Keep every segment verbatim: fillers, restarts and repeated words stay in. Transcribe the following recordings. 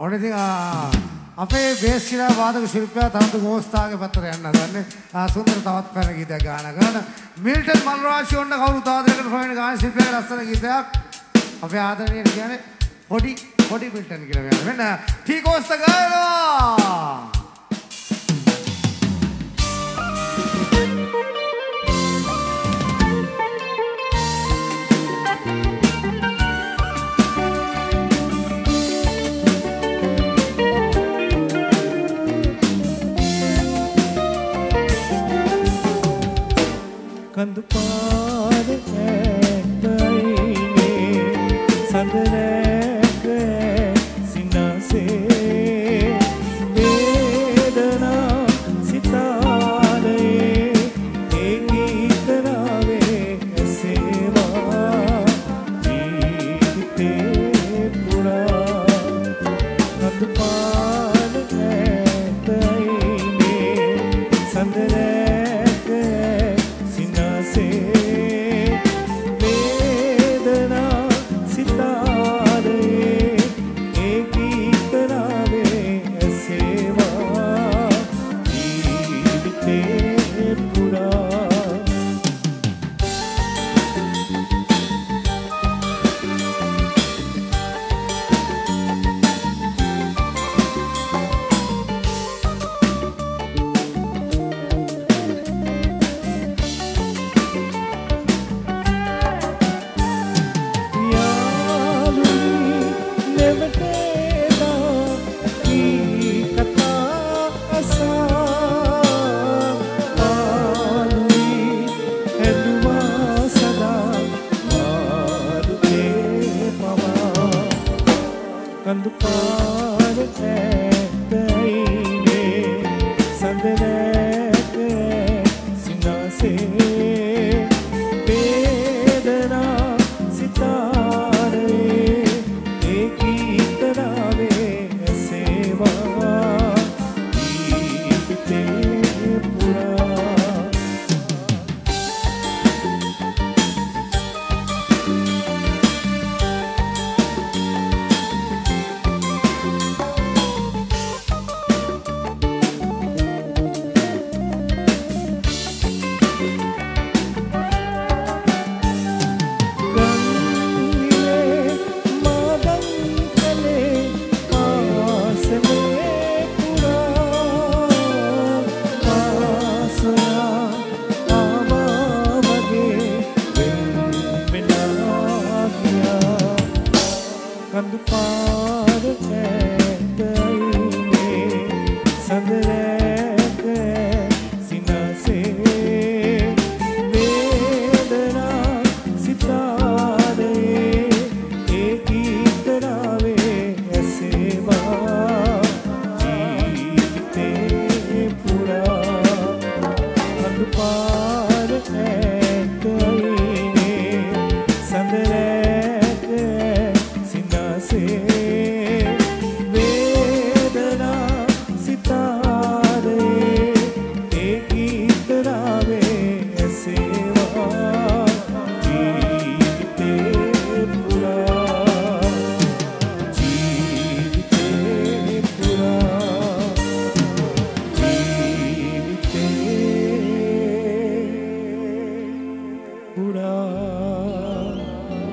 ඕනේ ඉතින් අපේ බේස් කියලා වාදක ශිල්පියා තනතු ගෝස්තාගේ පැත්තට යන්න හදන්නේ. සුන්දර තවත් පැන ගීතයක් ගාන ගන්න. මිල්ටන් මල්රාෂි ඔන්න කවුරු තාදයකට හොයන ගාන ශිල්පියාගේ ලස්සන ගීතයක්. අපේ ආදරණීය කියන්නේ පොඩි පොඩි මිල්ටන් කියලා වෙනවා. මෙන්න ටී ගෝස්තා ගානවා. Kandu paade ektaine sandareke sinase vedana sitare ekitarave seva jeevite pura kandu paade ektaine sandareke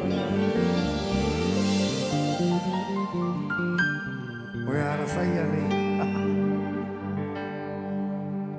ඔය අරසයි යන්නේ